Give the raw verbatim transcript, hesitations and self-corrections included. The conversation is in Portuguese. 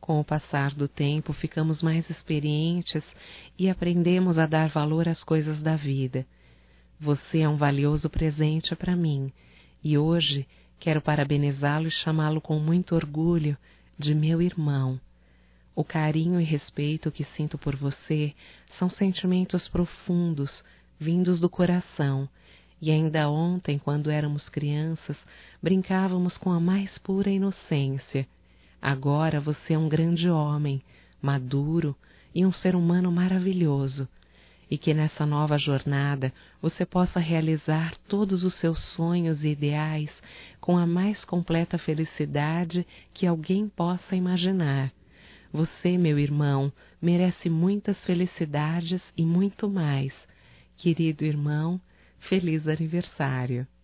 Com o passar do tempo, ficamos mais experientes e aprendemos a dar valor às coisas da vida. Você é um valioso presente para mim e hoje quero parabenizá-lo e chamá-lo com muito orgulho de meu irmão. O carinho e respeito que sinto por você são sentimentos profundos, vindos do coração, e ainda ontem, quando éramos crianças, brincávamos com a mais pura inocência. Agora você é um grande homem, maduro e um ser humano maravilhoso, e que nessa nova jornada você possa realizar todos os seus sonhos e ideais com a mais completa felicidade que alguém possa imaginar. Você, meu irmão, merece muitas felicidades e muito mais. Querido irmão, feliz aniversário.